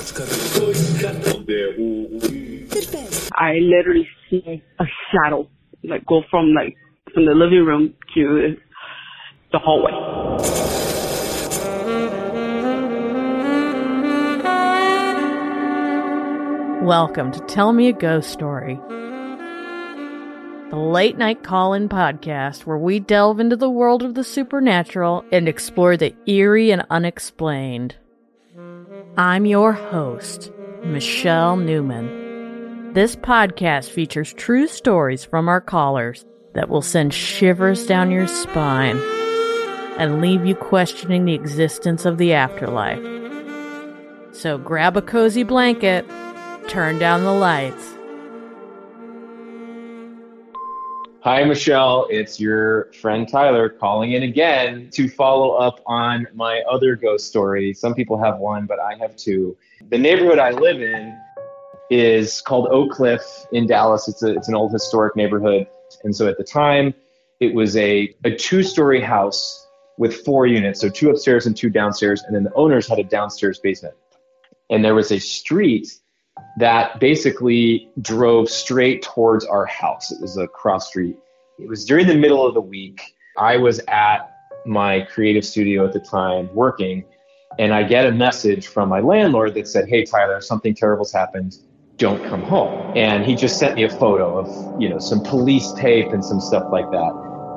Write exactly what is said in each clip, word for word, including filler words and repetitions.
I literally see a shadow, like, go from, like, from the living room to the hallway. Welcome to Tell Me a Ghost Story, the late-night call-in podcast where we delve into the world of the supernatural and explore the eerie and unexplained. I'm your host, Michelle Newman. This podcast features true stories from our callers that will send shivers down your spine and leave you questioning the existence of the afterlife. So grab a cozy blanket, turn down the lights. Hi, Michelle. It's your friend Tyler calling in again to follow up on my other ghost story. Some people have one, but I have two. The neighborhood I live in is called Oak Cliff in Dallas. It's a, it's an old historic neighborhood. And so at the time, it was a, a two-story house with four units, so two upstairs and two downstairs. And then the owners had a downstairs basement. And there was a street that basically drove straight towards our house. It was a cross street. It was during the middle of the week. I was at my creative studio at the time working, and I get a message from my landlord that said, "Hey, Tyler, something terrible's happened. Don't come home." And he just sent me a photo of, you know, some police tape and some stuff like that.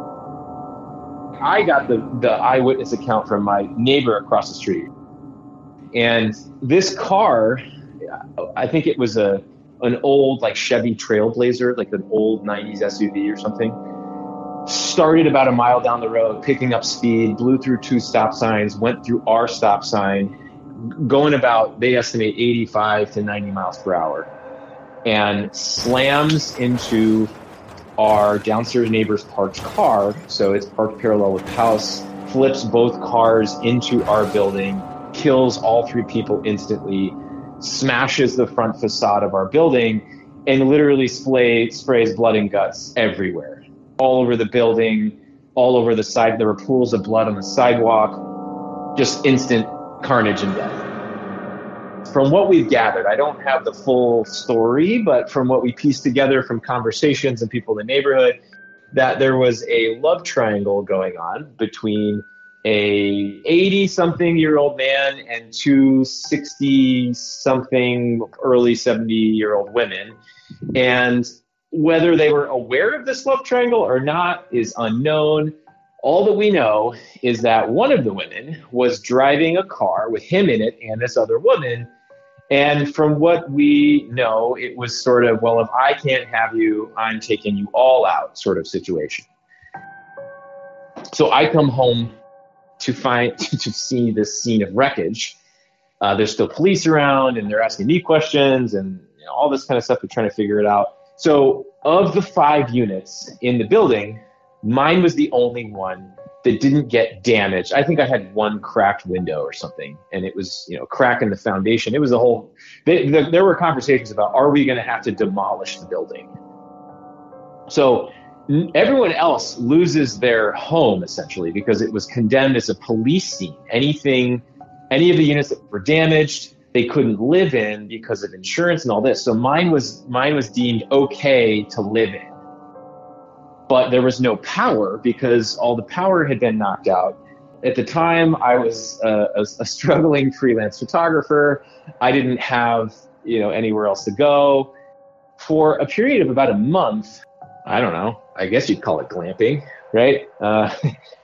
I got the, the eyewitness account from my neighbor across the street. And this car, I think it was a an old like Chevy Trailblazer, like an old nineties S U V or something, started about a mile down the road, picking up speed, blew through two stop signs, went through our stop sign, going about, they estimate eighty-five to ninety miles per hour, and slams into our downstairs neighbor's parked car. So it's parked parallel with the house, flips both cars into our building, kills all three people instantly, smashes the front facade of our building, and literally splay, sprays blood and guts everywhere. All over the building, all over the side. There were pools of blood on the sidewalk. Just instant carnage and death. From what we've gathered, I don't have the full story, but from what we pieced together from conversations and people in the neighborhood, that there was a love triangle going on between a eighty-something-year-old man and two sixty-something, early seventy-year-old women. And whether they were aware of this love triangle or not is unknown. All that we know is that one of the women was driving a car with him in it and this other woman. And from what we know, it was sort of, well, if I can't have you, I'm taking you all out sort of situation. So I come home to find, to see this scene of wreckage. Uh, there's still police around, and they're asking me questions and, you know, all this kind of stuff. They're trying to figure it out. So of the five units in the building, mine was the only one that didn't get damaged. I think I had one cracked window or something, and it was, you know, crack in the foundation. It was a whole, they, the, there were conversations about, are we going to have to demolish the building? So everyone else loses their home, essentially, because it was condemned as a police scene. Anything, any of the units that were damaged, they couldn't live in because of insurance and all this. So mine was mine was deemed okay to live in. But there was no power because all the power had been knocked out. At the time, I was a, a, a struggling freelance photographer. I didn't have, you know, anywhere else to go. For a period of about a month, I don't know, I guess you'd call it glamping, right? Uh,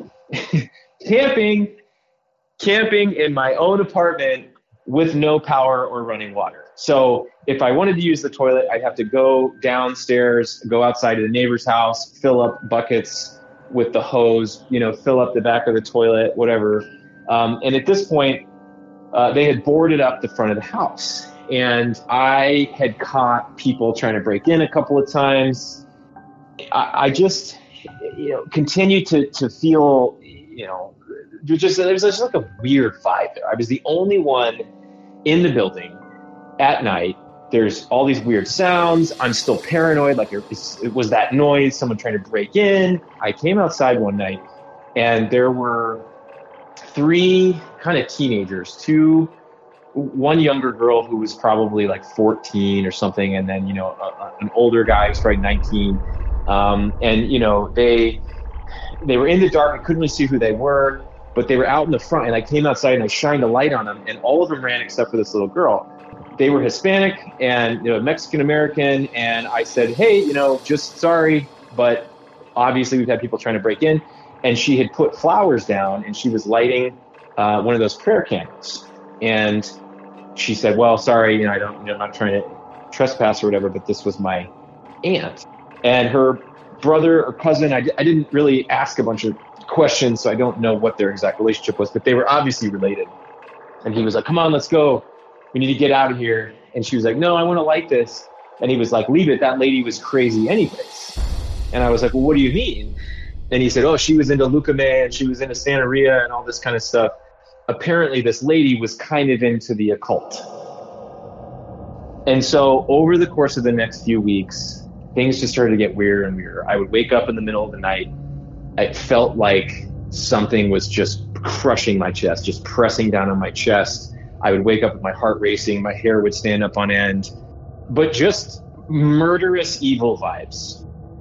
camping, camping in my own apartment with no power or running water. So if I wanted to use the toilet, I'd have to go downstairs, go outside to the neighbor's house, fill up buckets with the hose, you know, fill up the back of the toilet, whatever. Um, and at this point, uh, they had boarded up the front of the house. And I had caught people trying to break in a couple of times. I, I just, you know, continued to, to feel, you know, just, there was just like a weird vibe there. I was the only one in the building at night. There's all these weird sounds. I'm still paranoid. Like, it was that noise, someone trying to break in. I came outside one night and there were three kind of teenagers, two one younger girl who was probably like fourteen or something, and then, you know, a, a, an older guy who's probably nineteen. Um, and, you know, they they were in the dark. I couldn't really see who they were, but they were out in the front, and I came outside and I shined a light on them, and all of them ran except for this little girl. They were Hispanic and, you know, Mexican American, and I said, hey, you know, just sorry, but obviously we've had people trying to break in. And she had put flowers down, and she was lighting uh, one of those prayer candles. And she said, well, sorry, you know, I don't, you know, I'm not trying to trespass or whatever, but this was my aunt. And her brother or cousin, I, I didn't really ask a bunch of questions, so I don't know what their exact relationship was, but they were obviously related. And he was like, come on, let's go. We need to get out of here. And she was like, no, I want to light this. And he was like, leave it. That lady was crazy anyways. And I was like, well, what do you mean? And he said, oh, she was into Lucame and she was into Santeria and all this kind of stuff. Apparently, this lady was kind of into the occult. And so over the course of the next few weeks, things just started to get weirder and weirder. I would wake up in the middle of the night. I felt like something was just crushing my chest, just pressing down on my chest. I would wake up with my heart racing. My hair would stand up on end. But just murderous evil vibes.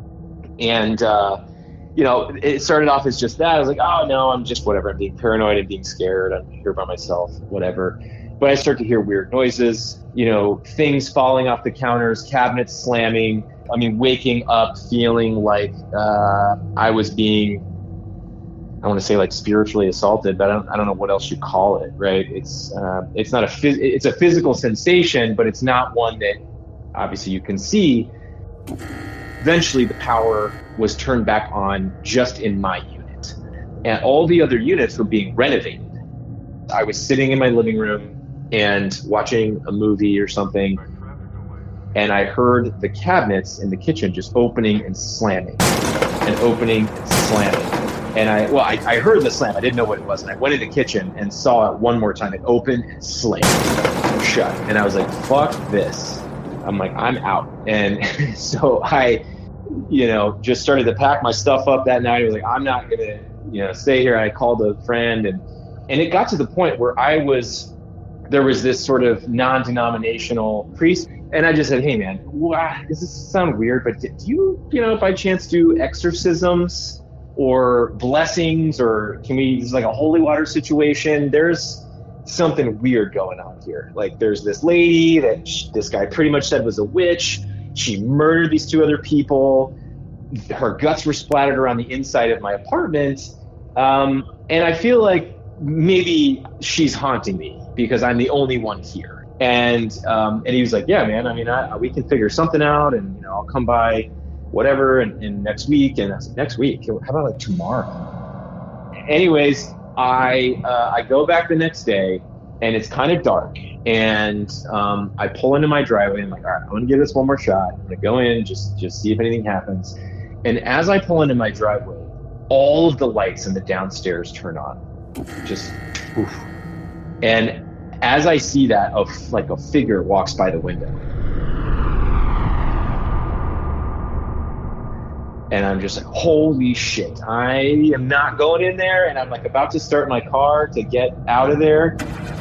And, uh, you know, it started off as just that. I was like, oh, no, I'm just whatever. I'm being paranoid and being scared. I'm here by myself, whatever. But I start to hear weird noises, you know, things falling off the counters, cabinets slamming. I mean, waking up feeling like uh, I was being, I want to say like spiritually assaulted, but I don't, I don't know what else you call it, right? It's uh, it's not a phys- it's a physical sensation, but it's not one that obviously you can see. Eventually, the power was turned back on just in my unit, and all the other units were being renovated. I was sitting in my living room and watching a movie or something, and I heard the cabinets in the kitchen just opening and slamming, and opening and slamming. And I, well, I, I heard the slam. I didn't know what it was, and I went in the kitchen and saw it one more time. It opened and slammed shut, and I was like, "Fuck this!" I'm like, "I'm out." And so I, you know, just started to pack my stuff up that night. I was like, I'm not going to, you know, stay here. I called a friend, and, and it got to the point where I was, there was this sort of non-denominational priest. And I just said, hey man, wow, does this sound weird? But do you, you know, by chance do exorcisms or blessings, or can we, it's like a holy water situation? There's something weird going on here. Like there's this lady that sh- this guy pretty much said was a witch. She murdered these two other people. Her guts were splattered around the inside of my apartment. Um, and I feel like maybe she's haunting me because I'm the only one here. And um, and he was like, yeah, man, I mean, I, we can figure something out, and, you know, I'll come by whatever and, and next week. And I was like, next week? How about like tomorrow? Anyways, I uh, I go back the next day, and it's kind of dark, and um, I pull into my driveway. And I'm like, all right, I'm gonna give this one more shot. I'm gonna go in, just just see if anything happens. And as I pull into my driveway, all of the lights in the downstairs turn on, just oof. And as I see that, a, like a figure walks by the window, and I'm just like, holy shit! I am not going in there. And I'm like about to start my car to get out of there.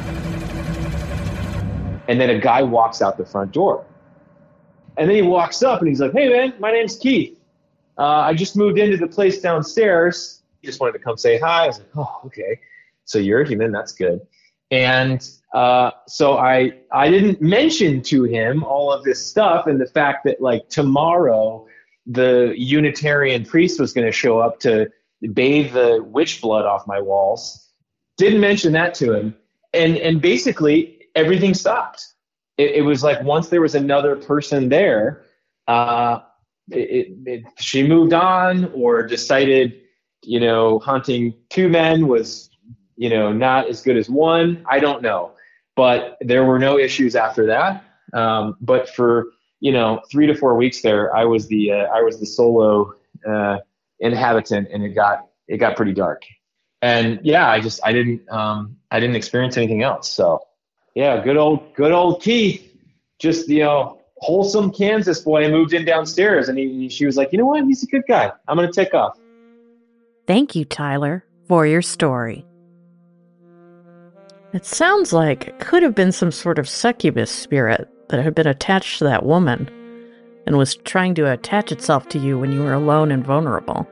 And then a guy walks out the front door. And then he walks up and he's like, hey man, my name's Keith. Uh, I just moved into the place downstairs. He just wanted to come say hi. I was like, oh, okay. So you're a human, that's good. And uh, so I I didn't mention to him all of this stuff and the fact that like tomorrow the Unitarian priest was going to show up to bathe the witch blood off my walls. Didn't mention that to him. And and basically everything stopped. It, it was like once there was another person there, uh, it, it, she moved on or decided, you know, hunting two men was, you know, not as good as one. I don't know. But there were no issues after that. Um, but for, you know, three to four weeks there, I was the uh, I was the solo uh, inhabitant, and it got it got pretty dark. And yeah, I just I didn't um, I didn't experience anything else. So. Yeah, good old, good old Keith, just, you know, wholesome Kansas boy moved in downstairs, and he, she was like, you know what, he's a good guy. I'm going to take off. Thank you, Tyler, for your story. It sounds like it could have been some sort of succubus spirit that had been attached to that woman and was trying to attach itself to you when you were alone and vulnerable.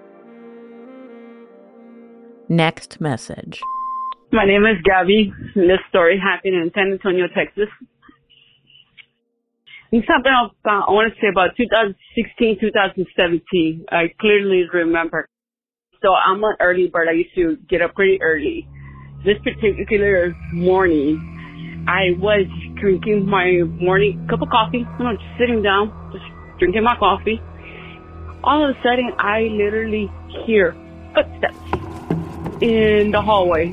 Next message. My name is Gabby. This story happened in San Antonio, Texas. This happened about, I want to say about two thousand sixteen, two thousand seventeen. I clearly remember. So I'm an early bird. I used to get up pretty early. This particular morning, I was drinking my morning cup of coffee. You know, just sitting down, just drinking my coffee. All of a sudden, I literally hear footsteps in the hallway.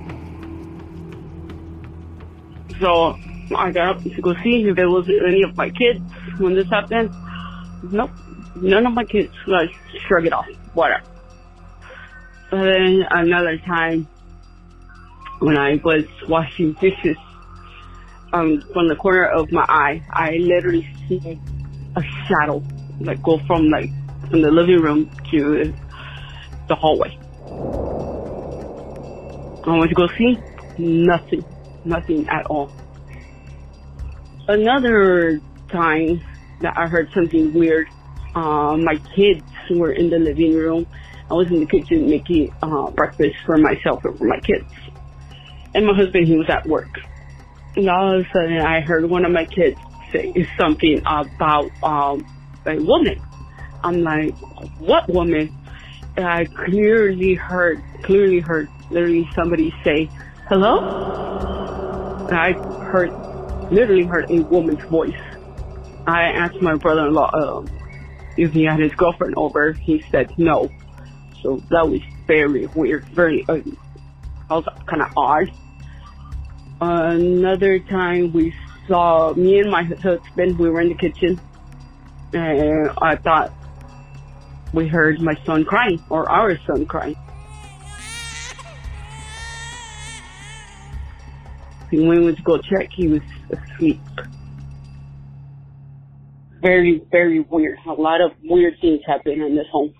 So I got up to go see if there was any of my kids when this happened. Nope, none of my kids. I shrug it off, whatever. And then another time, when I was washing dishes, um, from the corner of my eye, I literally see a shadow, like go from like from the living room to the hallway. I went to go see, nothing, nothing at all. Another time that I heard something weird, uh, my kids were in the living room. I was in the kitchen making uh, breakfast for myself and for my kids. And my husband, he was at work. And all of a sudden, I heard one of my kids say something about um, a woman. I'm like, what woman? And I clearly heard, clearly heard, literally somebody say, hello? And I heard, literally heard a woman's voice. I asked my brother-in-law um, if he had his girlfriend over. He said no. So that was very weird, very, uh, I was kind of odd. Another time we saw, me and my husband, we were in the kitchen, and I thought we heard my son crying, or our son crying. When we went to go check, he was asleep. Very, very weird. A lot of weird things happen in this home.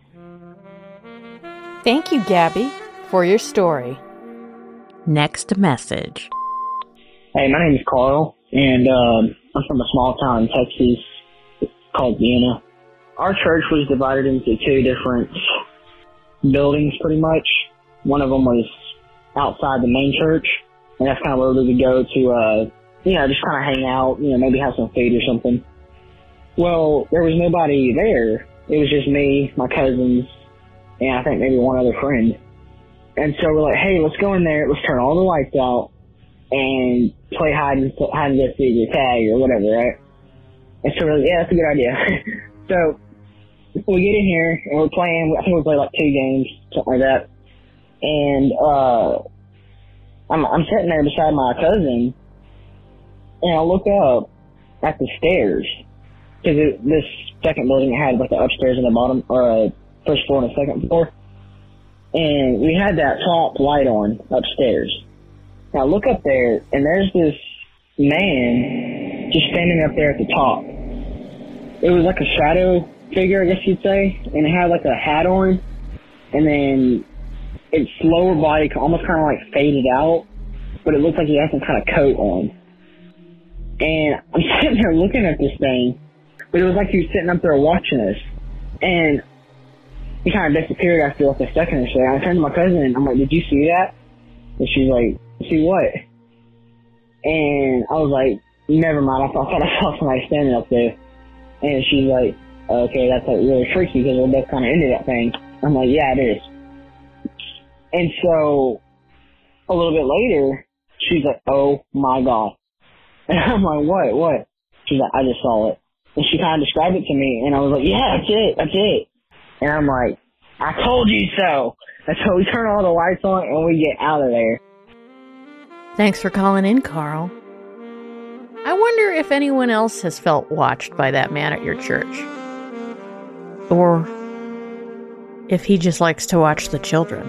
Thank you, Gabby, for your story. Next message. Hey, my name is Carl, and um, I'm from a small town in Texas called Vienna. Our church was divided into two different buildings, pretty much. One of them was outside the main church, and that's kind of where we would go to, uh, you know, just kind of hang out, you know, maybe have some food or something. Well, there was nobody there. It was just me, my cousins, and I think maybe one other friend. And so we're like, hey, let's go in there, let's turn all the lights out, and play hide and, hide and go seek or tag or whatever, right? And so we're like, yeah, that's a good idea. So we get in here, and we're playing, I think we played like two games, something like that. And uh, I'm, I'm sitting there beside my cousin, and I look up at the stairs, because this second building had like the upstairs and the bottom, or a first floor and a second floor. And we had that top light on upstairs. Now look up there, and there's this man just standing up there at the top. It was like a shadow figure, I guess you'd say, and it had like a hat on, and then its lower body almost kind of like faded out, but it looked like he had some kind of coat on. And I'm sitting there looking at this thing, but it was like he was sitting up there watching us. And he kind of disappeared after like a second or so. I turned to my cousin and I'm like, did you see that? And she's like, see what? And I was like, never mind, I thought, I thought I saw somebody standing up there. And she's like, okay, that's like really freaky because we're both kind of into that thing. I'm like, yeah, it is. And so a little bit later, she's like, oh my God. And I'm like, what, what? She's like, I just saw it. And she kind of described it to me, and I was like, yeah, that's it, that's it. And I'm like, I told you so. And so we turn all the lights on, and we get out of there. Thanks for calling in, Carl. I wonder if anyone else has felt watched by that man at your church. Or if he just likes to watch the children.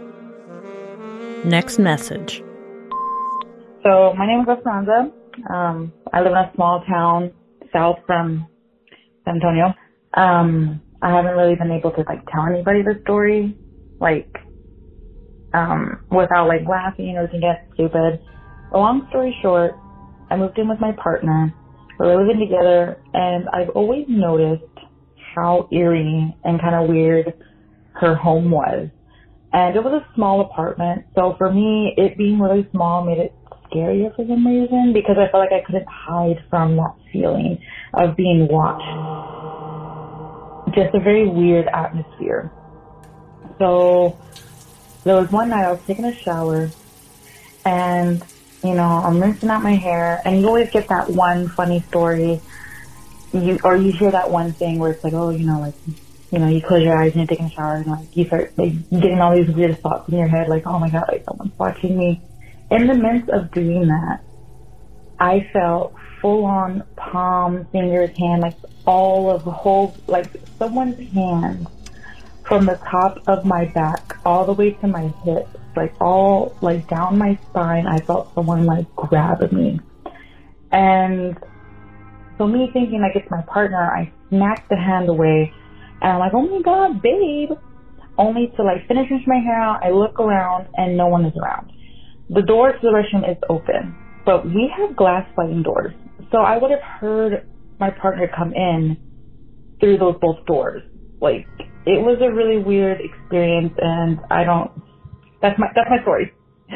Next message. So, my name is Esperanza. Um, I live in a small town south from San Antonio. Um, I haven't really been able to like tell anybody the story, like, um, without like laughing or thinking it's stupid. long story short, I moved in with my partner. We were living together, and I've always noticed how eerie and kind of weird her home was. And it was a small apartment, so for me, it being really small made it scarier for some reason, because I felt like I couldn't hide from that feeling of being watched. Just a very weird atmosphere. So there was one night I was taking a shower, and, you know, I'm rinsing out my hair, and you always get that one funny story, you or you hear that one thing where it's like, oh, you know, like, you know, you close your eyes and you're taking a shower, and like you start like getting all these weird thoughts in your head, like, oh my god, like someone's watching me. In the midst of doing that, I felt full on palm, fingers, hand, like all of the whole, like someone's hand from the top of my back all the way to my hips, like all like down my spine. I felt someone like grabbing me. And so me thinking like it's my partner, I snatched the hand away. And I'm like, oh my god, babe. Only to like finish my hair out, I look around and no one is around. The door to the restroom is open, but we have glass sliding doors. So I would have heard my partner come in through those both doors. Like, it was a really weird experience, and I don't, that's my, that's my story.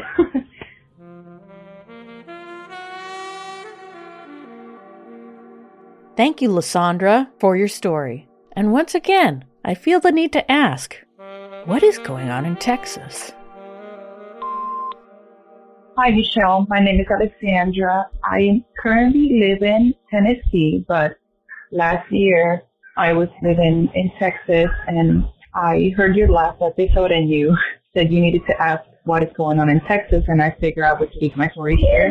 Thank you, Lysandra, for your story. And once again, I feel the need to ask, what is going on in Texas? Hi, Michelle. My name is Alexandra. I currently live in Tennessee, but last year I was living in Texas, and I heard your last episode, and you said you needed to ask what is going on in Texas, and I figured I would speak my story here.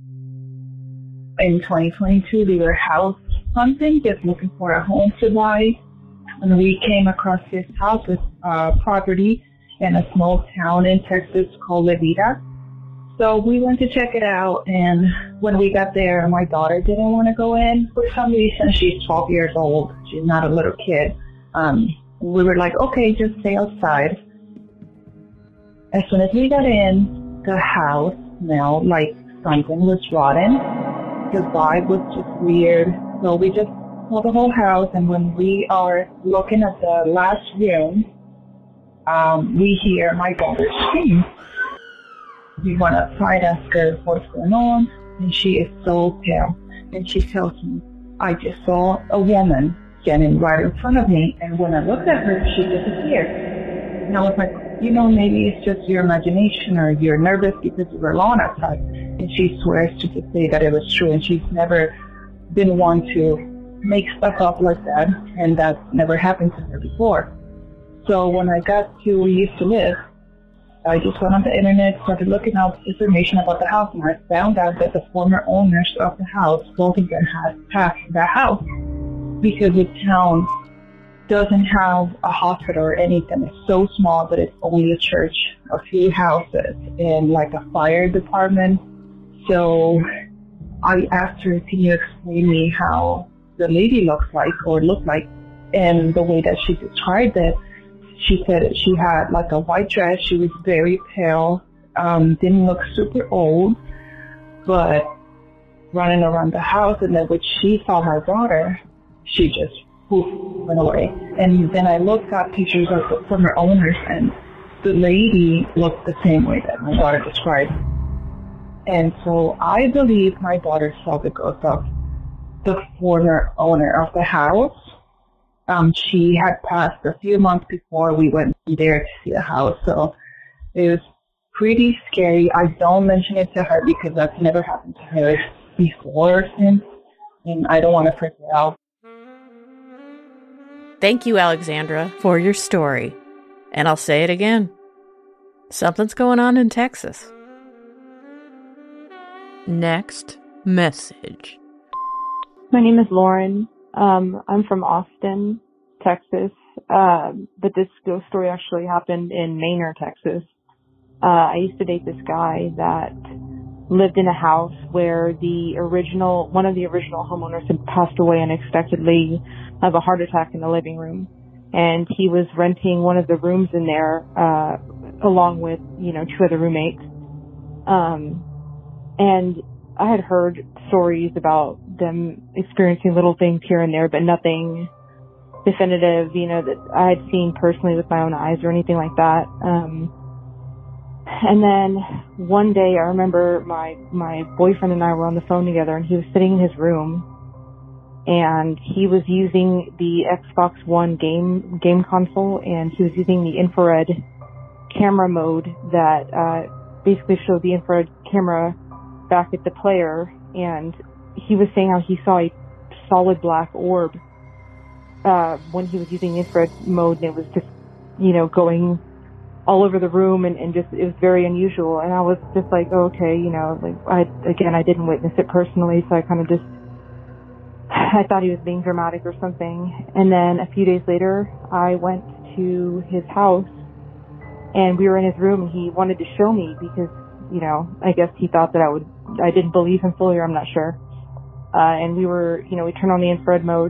In twenty twenty-two, we were house hunting, just looking for a home to buy. And we came across this house with uh, property in a small town in Texas called Levita. So we went to check it out, and when we got there, my daughter didn't want to go in. For some reason, she's twelve years old. She's not a little kid. Um, we were like, okay, just stay outside. As soon as we got in, the house smelled like something was rotten. The vibe was just weird. So we just saw the whole house, and when we are looking at the last room, um, we hear my daughter scream. We went outside, asked her what's going on, and she is so pale. And she tells me, I just saw a woman standing right in front of me, and when I looked at her, she disappeared. And I was like, you know, maybe it's just your imagination, or you're nervous because you were alone outside. And she swears to just say that it was true, and she's never been one to make stuff up like that, and that's never happened to her before. So when I got to where we used to live, I just went on the internet, started looking up information about the house, and I found out that the former owners of the house both of them had passed that house because the town doesn't have a hospital or anything. It's so small that it's only a church, a few houses, and like a fire department. So I asked her, can you explain me how the lady looks like or looked like? And the way that she described it, she said she had like a white dress. She was very pale, um, didn't look super old, but running around the house. And then when she saw my daughter, she just poof, went away. And then I looked at pictures of the former owners, and the lady looked the same way that my daughter described. And so I believe my daughter saw the ghost of the former owner of the house. Um, she had passed a few months before we went there to see the house. So it was pretty scary. I don't mention it to her because that's never happened to her before or since, and I don't want to freak her out. Thank you, Alexandra, for your story. And I'll say it again. Something's going on in Texas. Next message. My name is Lauren. Um, I'm from Austin, Texas. Uh, but this ghost story actually happened in Manor, Texas. Uh, I used to date this guy that lived in a house where the original, one of the original homeowners had passed away unexpectedly of a heart attack in the living room. And he was renting one of the rooms in there, uh, along with, you know, two other roommates. Um, and I had heard stories about them experiencing little things here and there, but nothing definitive, you know, that I had seen personally with my own eyes or anything like that. Um, and then one day I remember my, my boyfriend and I were on the phone together, and he was sitting in his room, and he was using the Xbox One game, game console, and he was using the infrared camera mode that, uh, basically showed the infrared camera back at the player, and he was saying how he saw a solid black orb uh when he was using infrared mode, and it was just, you know, going all over the room, and, and just, it was very unusual. And I was just like, oh, okay, you know, like, I, again, I didn't witness it personally, so I kind of just, I thought he was being dramatic or something. And then a few days later, I went to his house, and we were in his room, and he wanted to show me because, you know, I guess he thought that I would, I didn't believe him fully, or I'm not sure. Uh, and we were, you know, we turned on the infrared mode,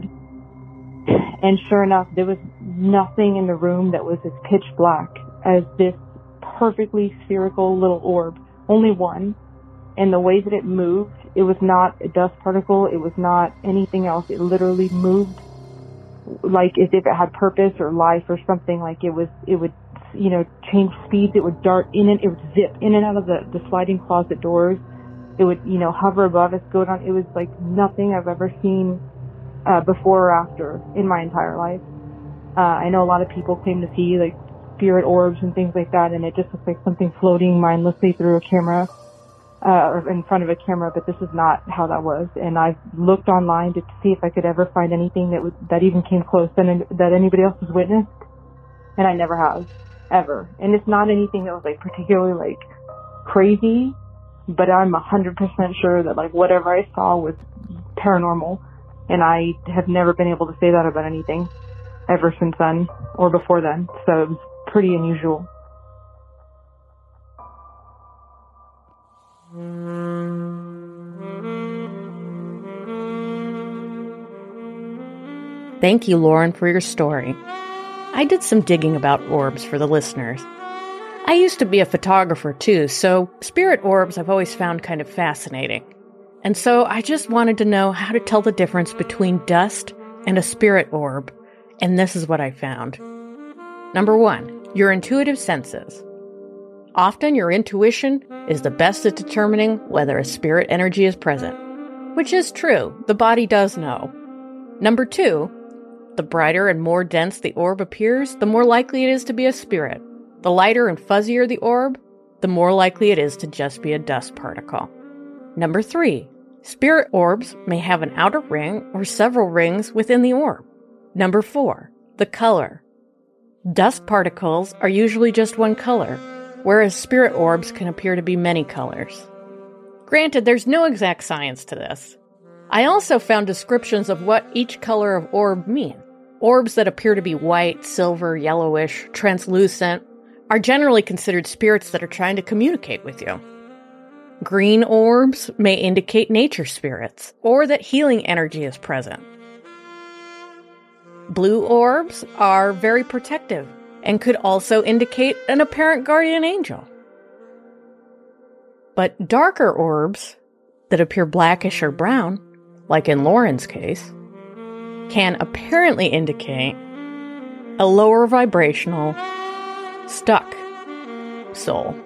and sure enough, there was nothing in the room that was as pitch black as this perfectly spherical little orb. Only one. And the way that it moved, it was not a dust particle, it was not anything else. It literally moved like as if it had purpose or life or something. Like it was, it would, you know, change speeds, it would dart in and it would zip in and out of the, the sliding closet doors. It would, you know, hover above us, go down. It was like nothing I've ever seen uh, before or after in my entire life. Uh, I know a lot of people claim to see like spirit orbs and things like that, and it just looks like something floating mindlessly through a camera, uh, or in front of a camera, but this is not how that was. And I've looked online to see if I could ever find anything that would, that even came close, and that anybody else has witnessed, and I never have, ever. And it's not anything that was like particularly like crazy, but I'm a hundred percent sure that like whatever I saw was paranormal, and I have never been able to say that about anything ever since then or before then. So it was pretty unusual. Thank you, Lauren, for your story. I did some digging about orbs for the listeners. I used to be a photographer too, so spirit orbs I've always found kind of fascinating. And so I just wanted to know how to tell the difference between dust and a spirit orb, and this is what I found. Number one, your intuitive senses. Often your intuition is the best at determining whether a spirit energy is present, which is true. The body does know. Number two, the brighter and more dense the orb appears, the more likely it is to be a spirit. The lighter and fuzzier the orb, the more likely it is to just be a dust particle. Number three, spirit orbs may have an outer ring or several rings within the orb. Number four, the color. Dust particles are usually just one color, whereas spirit orbs can appear to be many colors. Granted, there's no exact science to this. I also found descriptions of what each color of orb mean. Orbs that appear to be white, silver, yellowish, translucent are generally considered spirits that are trying to communicate with you. Green orbs may indicate nature spirits, or that healing energy is present. Blue orbs are very protective and could also indicate an apparent guardian angel. But darker orbs that appear blackish or brown, like in Lauren's case, can apparently indicate a lower vibrational, stuck soul.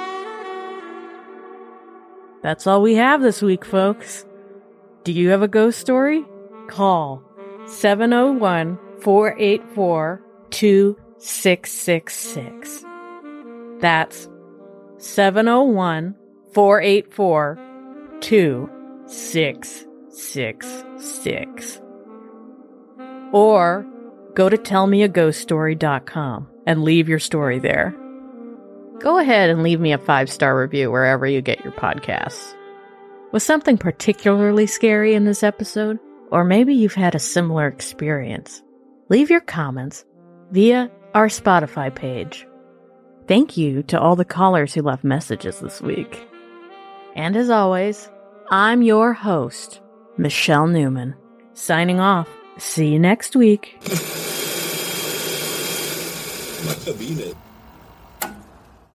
That's all we have this week, folks. Do you have a ghost story? Call seven oh one, four eight four, two six six six. That's seven oh one, four eight four, two six six six. Or go to tell me a ghost story dot com and leave your story there. Go ahead and leave me a five-star review wherever you get your podcasts. Was something particularly scary in this episode? Or maybe you've had a similar experience. Leave your comments via our Spotify page. Thank you to all the callers who left messages this week. And as always, I'm your host, Michelle Newman, signing off. See you next week.